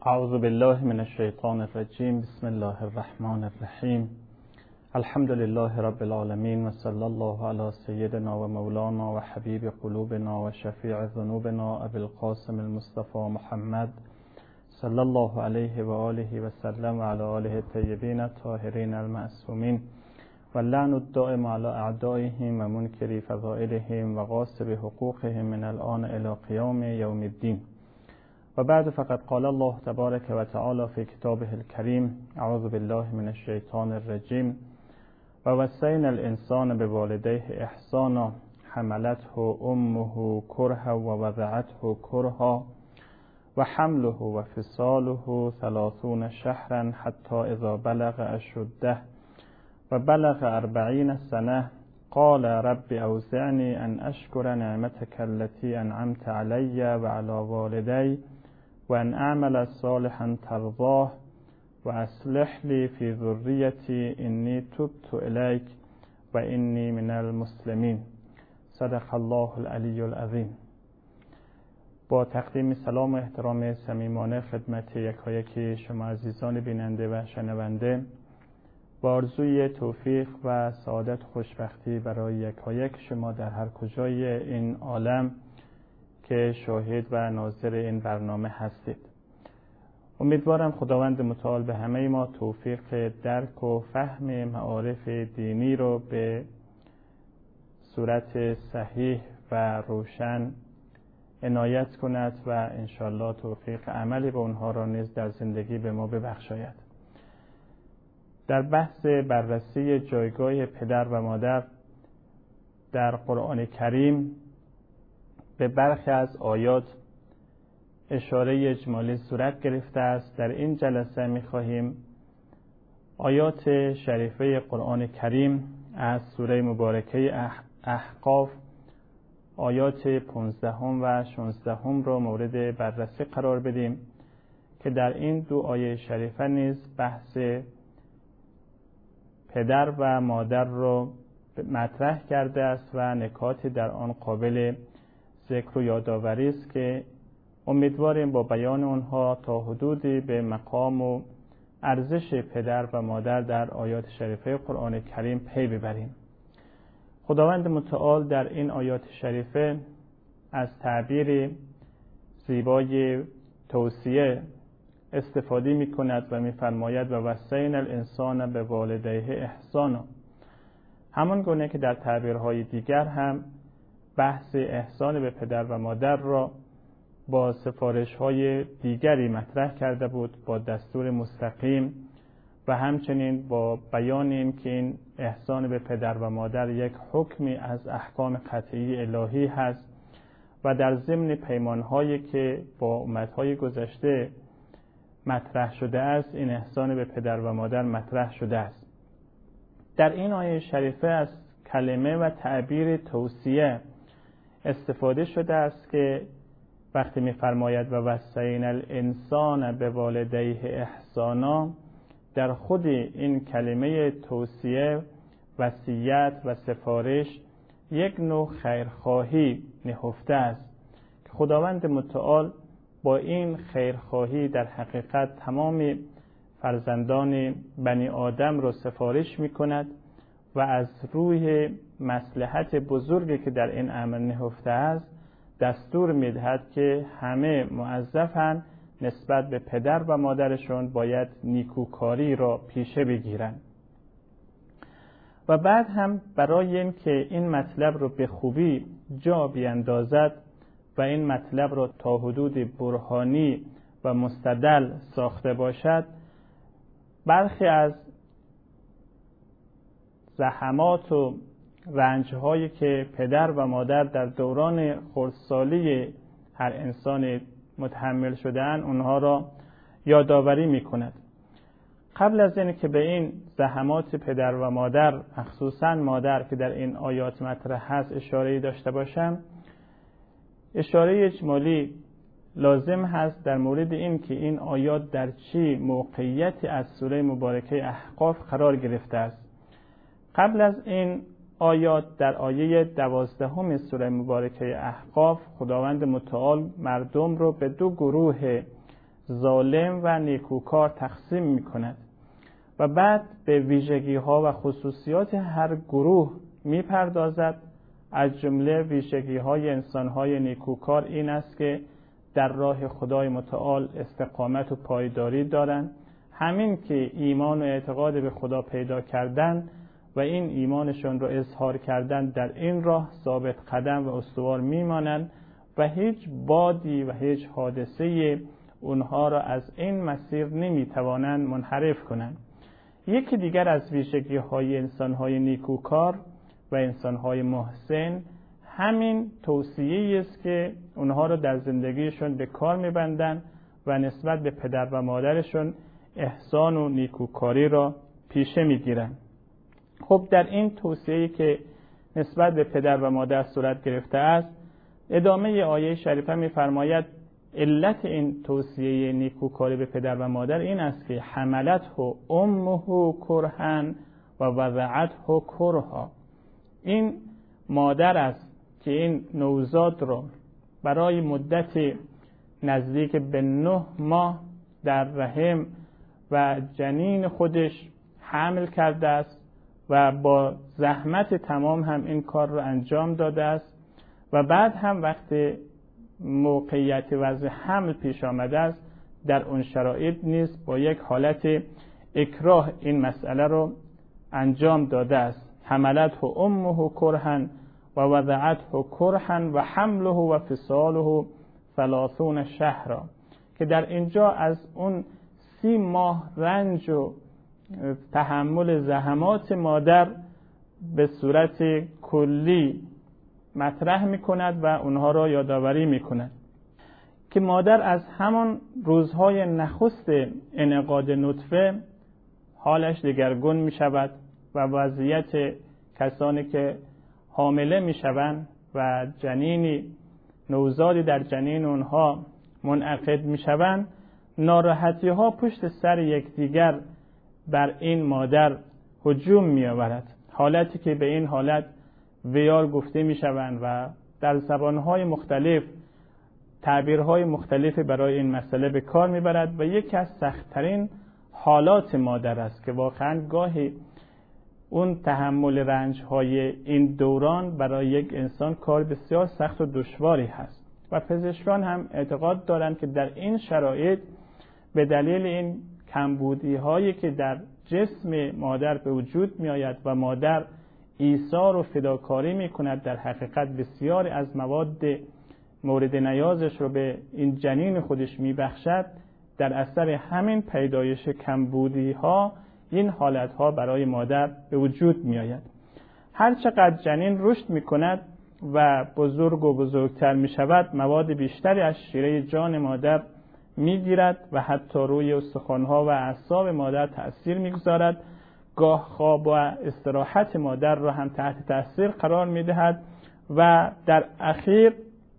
اعوذ بالله من الشیطان الرجیم. بسم الله الرحمن الرحیم. الحمد لله رب العالمین و صلی الله علی سیدنا و مولانا و حبیب قلوبنا و شفیع ذنوبنا ابی القاسم المصطفى محمد صلی الله علیه و آله و سلم و علی آله الطیبین الطاهرین المعصومین و لعن الدائم علی اعدائهم و منکری فضائلهم و غاصب حقوقهم من الآن الی قیام یوم الدین. و بعد فقد قال الله تبارک و تعالی فی کتابه الکریم: اعوذ بالله من الشیطان الرجیم. و وصینا الانسان بوالدیه احسانا حملته امه کرها و وضعته کرها و حمله و فصاله 30 شهرا حتی اذا بلغ اشده و بلغ 40 سنه قال رب اوزعنی ان اشکر نعمتك التي انعمت علی و علی والدی و ان اعمل صالحا ترضاه و اصلح لی فی ذریتی انی تبت الیک و انی من المسلمین. صدق الله العلی العظیم. با تقدیم سلام و احترام صمیمانه خدمت یکایک شما عزیزان بیننده و شنونده، با آرزوی توفیق و سعادت و خوشبختی برای یکایک شما در هر کجای این عالم که شاهد و ناظر این برنامه هستید. امیدوارم خداوند متعال به همه ما توفیق درک و فهم معارف دینی رو به صورت صحیح و روشن عنایت کند و انشالله توفیق عملی به اونها را نیز در زندگی به ما ببخشاید. در بحث بررسی جایگاه پدر و مادر در قرآن کریم به برخی از آیات اشاره اجمالی صورت گرفته است. در این جلسه می‌خواهیم آیات شریفه قرآن کریم از سوره مبارکه احقاف آیات 15 و 16 را مورد بررسی قرار بدیم که در این دو آیه شریفه نیز بحث پدر و مادر را مطرح کرده است و نکاتی در آن قابل ذکر و یادآوری است که امیدواریم با بیان اونها تا حدودی به مقام و ارزش پدر و مادر در آیات شریفه قرآن کریم پی ببریم. خداوند متعال در این آیات شریفه از تعبیر زیبای توصیه استفاده می کند و می فرماید: و وصینا الانسان بوالدیه احسانا. همان گونه که در تعبیرهای دیگر هم بحث احسان به پدر و مادر را با سفارش‌های دیگری مطرح کرده بود، با دستور مستقیم و همچنین با بیان این که این احسان به پدر و مادر یک حکمی از احکام قطعی الهی هست و در ضمن پیمان‌هایی که با امت‌های گذشته مطرح شده است این احسان به پدر و مادر مطرح شده است. در این آیه شریفه از کلمه و تعبیر توصیه استفاده شده است که وقتی می‌فرماید و وصینا الانسان بوالدیه احسانا، در خود این کلمه توصیه، وصیت و سفارش یک نوع خیرخواهی نهفته است که خداوند متعال با این خیرخواهی در حقیقت تمام فرزندان بنی آدم را سفارش می‌کند و از روی مصلحت بزرگی که در این امر نهفته است دستور می‌دهد که همه موظفند نسبت به پدر و مادرشون باید نیکوکاری را پیشه بگیرند. و بعد هم برای اینکه این مطلب رو به خوبی جا بیندازد و این مطلب را تا حدود برهانی و مستدل ساخته باشد، برخی از زحمات و رنج‌هایی که پدر و مادر در دوران خردسالی هر انسان متحمل شده‌اند اونها را یادآوری می‌کند. قبل از این که به این زحمات پدر و مادر، مخصوصاً مادر که در این آیات مطرح هست، اشاره‌ای داشته باشم، اشاره اجمالی لازم هست در مورد این که این آیات در چی موقعیتی از سوره مبارکه احقاف قرار گرفته است. قبل از این آیات در آیه 12 سوره مبارکه احقاف خداوند متعال مردم رو به دو گروه ظالم و نیکوکار تقسیم می کند و بعد به ویژگی ها و خصوصیات هر گروه می پردازد. از جمله ویژگی های انسان های نیکوکار این است که در راه خدای متعال استقامت و پایداری دارند، همین که ایمان و اعتقاد به خدا پیدا کردن و این ایمانشون رو اظهار کردن در این راه ثابت قدم و استوار میمانند و هیچ بادی و هیچ حادثه اونها را از این مسیر نمیتوانند منحرف کنند. یکی دیگر از ویژگی های انسان های نیکوکار و انسان های محسن همین توصیه است که اونها را در زندگیشون به کار میبندن و نسبت به پدر و مادرشون احسان و نیکوکاری را پیشه میگیرن. خب در این توصیه‌ای که نسبت به پدر و مادر صورت گرفته است، ادامه آیه شریفه می‌فرماید علت این توصیه نیکوکاری به پدر و مادر این است که حملته امه کرها و وضعته کرها. این مادر است که این نوزاد را برای مدت نزدیک به 9 ماه در رحم و جنین خودش حمل کرده است و با زحمت تمام هم این کار را انجام داده است و بعد هم وقتی موقعیت وضع حمل پیش آمده است در اون شرایط نیز با یک حالت اکراه این مسئله رو انجام داده است. حملته امه کرها و وضعته کرها و حمله و فصاله 30 شهرا، که در اینجا از اون 30 ماه رنج و تحمل زحمات مادر به صورت کلی مطرح می کند و اونها را یادآوری می کند که مادر از همان روزهای نخست انعقاد نطفه حالش دگرگون می شود و وضعیت کسانی که حامله می شوند و جنینی نوزادی در جنین اونها منعقد می شوند، ناراحتی ها پشت سر یکدیگر بر این مادر هجوم می آورد، حالتی که به این حالت ویار گفته می شوند و در زبانهای مختلف تعبیرهای مختلفی برای این مسئله به کار می برد و یکی از سخت‌ترین حالات مادر است که واقعا گاهی اون تحمل رنج‌های این دوران برای یک انسان کار بسیار سخت و دشواری هست و پزشکان هم اعتقاد دارند که در این شرایط به دلیل این کمبودی هایی که در جسم مادر به وجود می آید و مادر ایثار و فداکاری می کند، در حقیقت بسیاری از مواد مورد نیازش رو به این جنین خودش می بخشد. در اثر همین پیدایش کمبودی ها این حالت ها برای مادر به وجود می آید. هر چقدر جنین رشد می کند و بزرگ و بزرگتر می شود، مواد بیشتری از شیره جان مادر می گیرد و حتی روی استخوان‌ها و اعصاب مادر تأثیر می گذارد. گاه خواب و استراحت مادر را هم تحت تأثیر قرار می دهد و در اخیر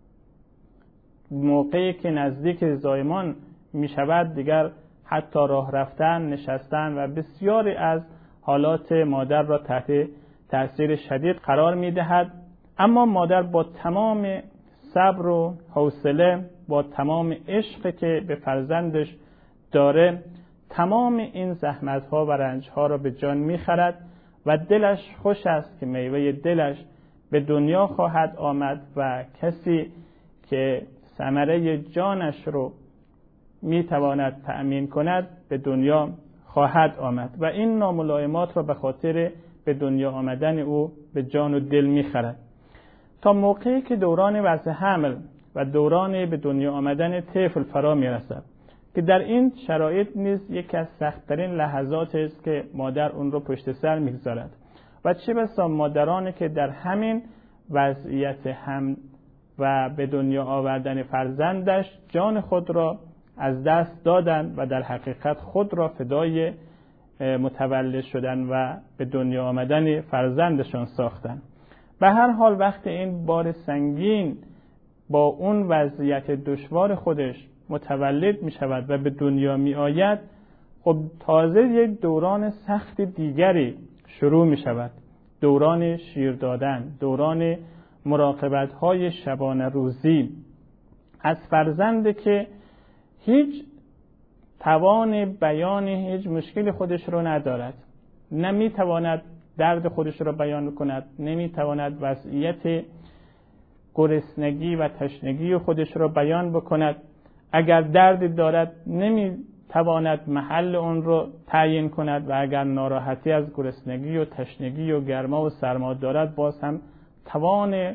موقعی که نزدیک زایمان می شود دیگر حتی راه رفتن، نشستن و بسیاری از حالات مادر را تحت تأثیر شدید قرار می دهد. اما مادر با تمام صبر و حوصله، با تمام عشقی که به فرزندش داره، تمام این زحمت‌ها و رنج‌ها را به جان می‌خرد و دلش خوش است که میوه دلش به دنیا خواهد آمد و کسی که ثمره جانش رو می‌تواند تأمین کند به دنیا خواهد آمد و این ناملایمات را به خاطر به دنیا آمدن او به جان و دل می‌خرد تا موقعی که دوران وضع حمل و دوران به دنیا آمدن طفل فرا می‌رسد که در این شرایط نیز یکی از سخت‌ترین لحظات است که مادر اون رو پشت سر می‌گذارد و چه بسا مادرانی که در همین وضعیت حمل و به دنیا آوردن فرزندش جان خود را از دست دادند و در حقیقت خود را فدای متولد شدن و به دنیا آمدن فرزندشان ساختند. به هر حال وقتی این بار سنگین با اون وضعیت دشوار خودش متولد می شود و به دنیا می آید، خب تازه یک دوران سخت دیگری شروع می شود، دوران شیر دادن، دوران مراقبت های شبانه روزی از فرزند که هیچ توان بیان هیچ مشکل خودش رو ندارد، نمیتواند درد خودش رو بیان کند، نمیتواند وضعیت گرسنگی و تشنگی خودش رو بیان بکند. اگر درد دارد نمیتواند محل اون رو تعیین کند و اگر ناراحتی از گرسنگی و تشنگی و گرما و سرما دارد باز هم توان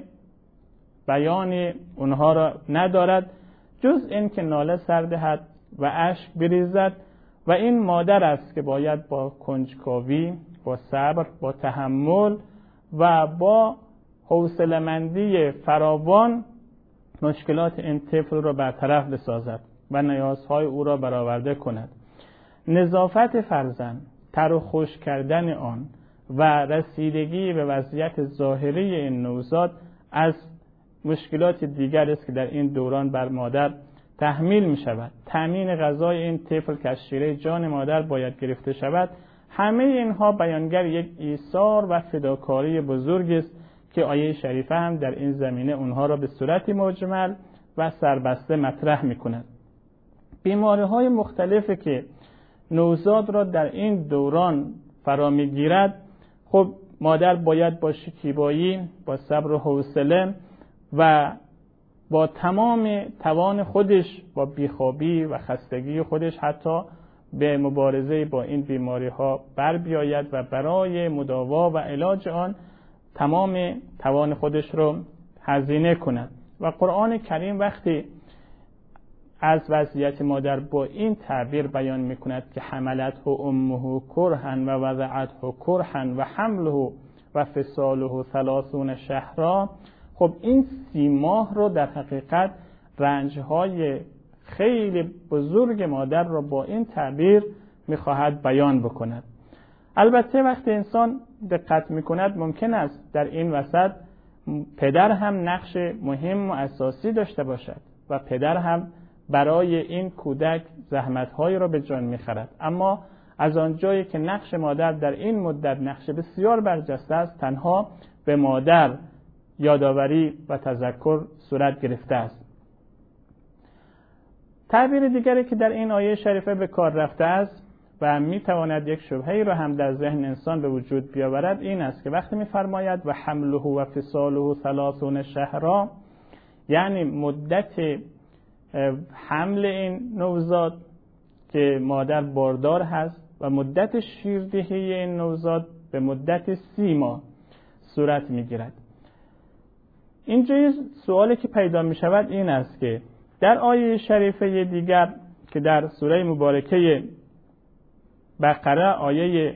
بیان اونها را ندارد، جز این که ناله سر دهد و اشک بریزد. و این مادر است که باید با کنجکاوی، با صبر، با تحمل و با حوصله‌مندی فراوان مشکلات این طفل را برطرف بسازد و نیازهای او را برآورده کند. نظافت فرزند، تر و خشک کردن آن و رسیدگی به وضعیت ظاهری این نوزاد از مشکلات دیگر است که در این دوران بر مادر تحمیل می شود. تامین غذای این طفل که از شیره جان مادر باید گرفته شود، همه اینها بیانگر یک ایثار و فداکاری بزرگ است که آیه شریفه هم در این زمینه اونها را به صورت مجمل و سربسته مطرح می کند. بیماری های مختلفی که نوزاد را در این دوران فرا می گیرد، خب مادر باید با شکیبایی، با صبر و حوصله و با تمام توان خودش، با بیخوابی و خستگی خودش حتی به مبارزه با این بیماری ها بر بیاید و برای مداوا و علاج آن تمام توان خودش رو هزینه کند. و قرآن کریم وقتی از وضعیت مادر با این تعبیر بیان می کند که حملته امه کرها و وضعته کرها و حمله و فصاله 30 شهرا، خب این 30 ماه رو در حقیقت رنجهای خیلی بزرگ مادر رو با این تعبیر میخواهد بیان بکند. البته وقتی انسان دقت میکند ممکن است در این وسط پدر هم نقش مهم و اساسی داشته باشد و پدر هم برای این کودک زحمت‌هایی را به جان می‌خرد، اما از آنجایی که نقش مادر در این مدت نقش بسیار برجسته است، تنها به مادر یادآوری و تذکر صورت گرفته است. تعبیر دیگری که در این آیه شریفه به کار رفته است و می‌تواند یک شبهه‌ای را هم در ذهن انسان به وجود بیاورد این است که وقتی می‌فرماید و حمله و فصاله 30 شهرا، یعنی مدت حمل این نوزاد که مادر باردار هست و مدت شیردهی این نوزاد به مدت 30 ماه صورت می‌گیرد. اینجا سوالی که پیدا می‌شود این است که در آیه شریفه دیگر که در سوره مبارکه بقره آیه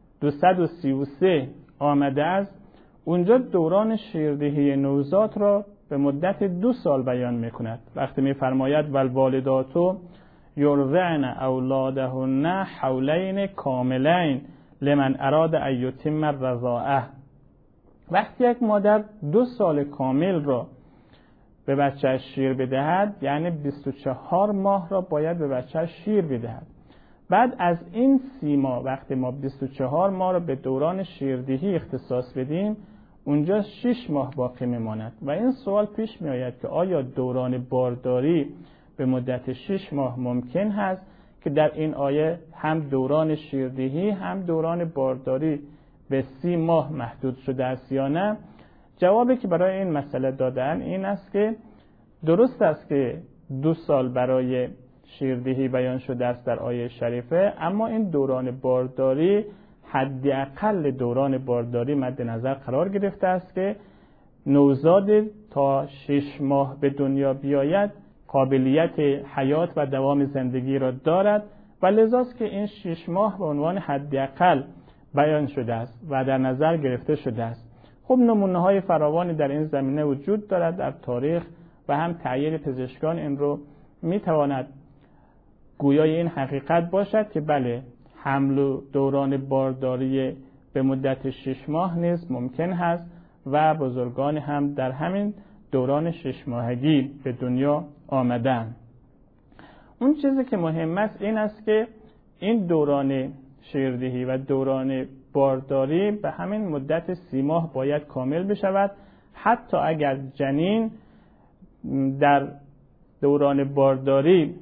233 آمده است، اونجا دوران شیردهی نوزاد را به مدت 2 سال بیان می‌کند. وقتی می‌فرماید والوالدات یرضعن اولادهن حولین کاملین لمن اراد ان یتم الرضاعه، وقتی یک مادر 2 سال کامل را به بچه شیر بدهد، یعنی 24 ماه را باید به بچه شیر بدهد. بعد از این 30 ماه وقتی ما 24 ماه را به دوران شیردهی اختصاص بدیم، اونجا 6 ماه باقی میماند و این سوال پیش می آید که آیا دوران بارداری به مدت 6 ماه ممکن هست که در این آیه هم دوران شیردهی هم دوران بارداری به 30 ماه محدود شده است یا نه؟ جوابی که برای این مسئله دادن این است که درست است که 2 سال برای شیردهی بیان شده است در آیه شریفه، اما این دوران بارداری حداقل دوران بارداری مد نظر قرار گرفته است که نوزاد تا 6 ماه به دنیا بیاید قابلیت حیات و دوام زندگی را دارد و لذاست که این 6 ماه به عنوان حداقل بیان شده است و در نظر گرفته شده است. خب نمونه‌های فراوانی در این زمینه وجود دارد در تاریخ و هم تأیید پزشکان این رو میتواند گویای این حقیقت باشد که بله، حمل و دوران بارداری به مدت 6 ماه نیز ممکن هست و بزرگان هم در همین دوران 6 ماهگی به دنیا آمدن. اون چیزی که مهم است این است که این دوران شیردهی و دوران بارداری به همین مدت 30 ماه باید کامل بشود، حتی اگر جنین در دوران بارداری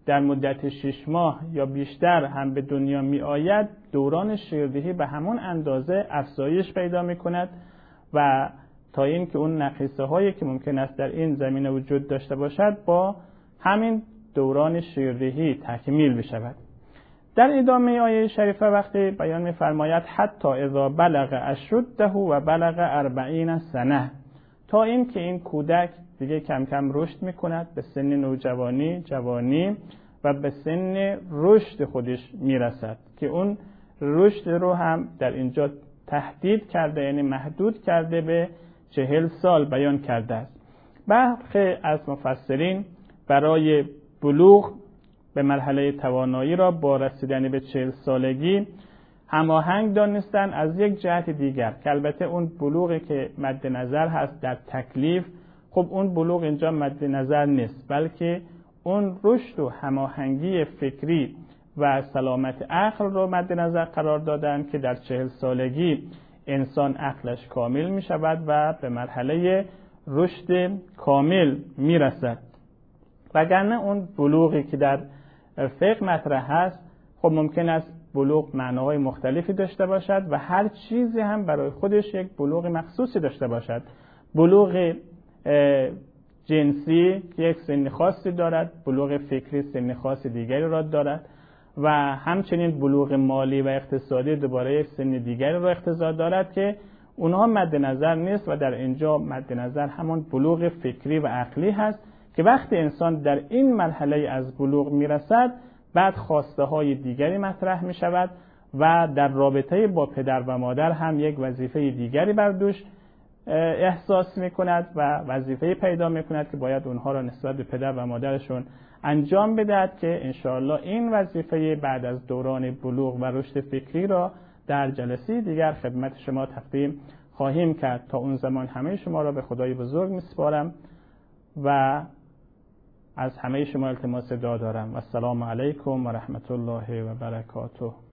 در مدت 6 ماه یا بیشتر هم به دنیا می آید، دوران شیردهی به همون اندازه افزایش پیدا می کند و تا این که اون نقیصه هایی که ممکن است در این زمینه وجود داشته باشد با همین دوران شیردهی تکمیل بشود. در ادامه آیه شریفه وقتی بیان می فرماید حتی اذا بلغ اشده و بلغ 40 سنه، تا این که این کودک دیگه کم کم رشد می کند به سن نوجوانی، جوانی و به سن رشد خودش می رسد که اون رشد رو هم در اینجا تحدید کرده، یعنی محدود کرده به 40 سال بیان کرده است. برخی از مفسرین برای بلوغ به مرحله توانایی را با رسیدن به 40 سالگی هماهنگ دانستن از یک جهت دیگر، که البته اون بلوغی که مد نظر هست در تکلیف، خب اون بلوغ اینجا مد نظر نیست، بلکه اون رشد و هماهنگی فکری و سلامت عقل رو مد نظر قرار دادن که در 40 سالگی انسان عقلش کامل می شود و به مرحله رشد کامل می رسد. وگرنه اون بلوغی که در فقه مطرح هست، خب ممکن است بلوغ معناهای مختلفی داشته باشد و هر چیزی هم برای خودش یک بلوغ مخصوصی داشته باشد. بلوغ جنسی یک سن خاصی دارد، بلوغ فکری سن خاص دیگری را دارد و همچنین بلوغ مالی و اقتصادی دوباره یک سن دیگری را اقتضا دارد که اونها مد نظر نیست و در اینجا مد نظر همون بلوغ فکری و عقلی هست که وقتی انسان در این مرحله از بلوغ میرسد، بعد خواسته های دیگری مطرح می شود و در رابطه با پدر و مادر هم یک وظیفه دیگری بر دوش احساس می کند و وظیفه پیدا می کند که باید اونها را نسبت به پدر و مادرشون انجام بدهد که انشاءالله این وظیفه بعد از دوران بلوغ و رشد فکری را در جلسه دیگر خدمت شما تقدیم خواهیم کرد. تا اون زمان همه شما را به خدای بزرگ می سپارم و از همه شما التماس دعا دارم. السلام علیکم و رحمت الله و برکاته.